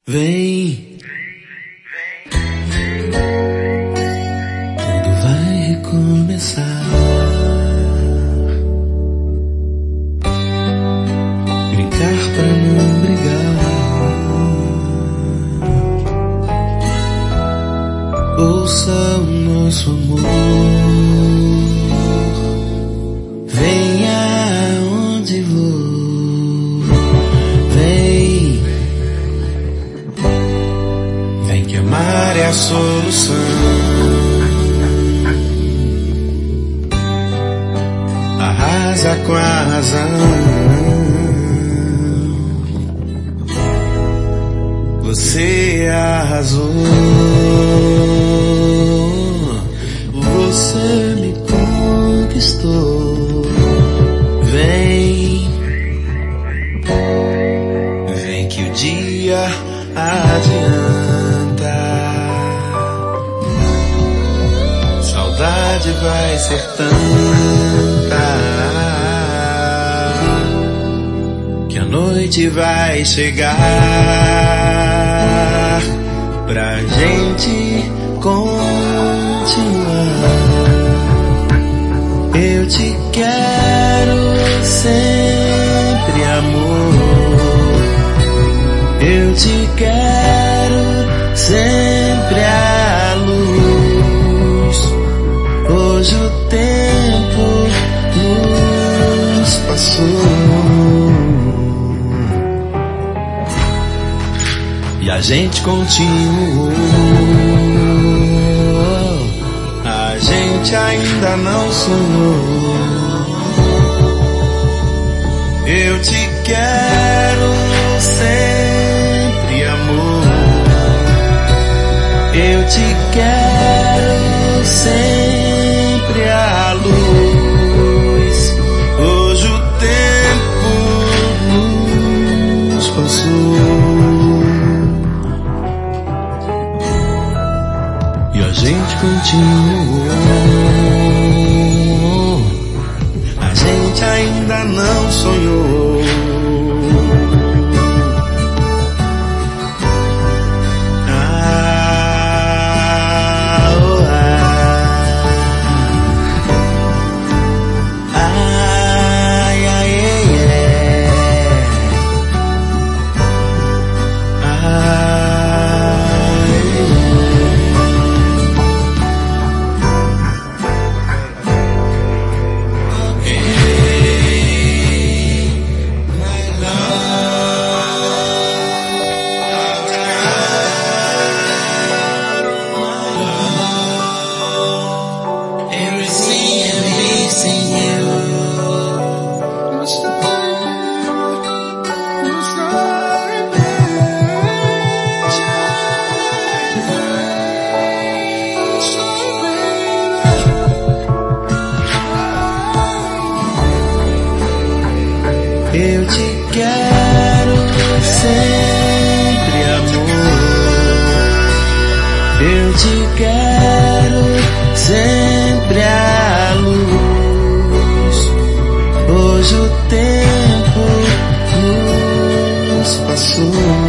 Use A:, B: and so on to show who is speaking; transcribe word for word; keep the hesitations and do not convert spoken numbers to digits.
A: Vem, tudo vai recomeçar. Brincar pra não brigar. Ouça o nosso amor. Venha onde vou. Vem. Vem que amar é a solução. Arrasa com a razão. Você arrasou. Você me conquistou. Vem. Vem que o dia adianta. Saudade vai ser tanta que a noite vai chegar pra gente continuar. Eu te quero sempre, amor. Eu te quero sempre à luz. Hoje o tempo nos passou e a gente continuou. A gente ainda não sonhou. Eu te quero sempre, amor. Eu te quero sempre à luz. Hoje o tempo nos passou e a gente continuou. A gente ainda não sonhou. Eu te quero sempre, amor. Eu te quero sempre à luz. Hoje o tempo nos passou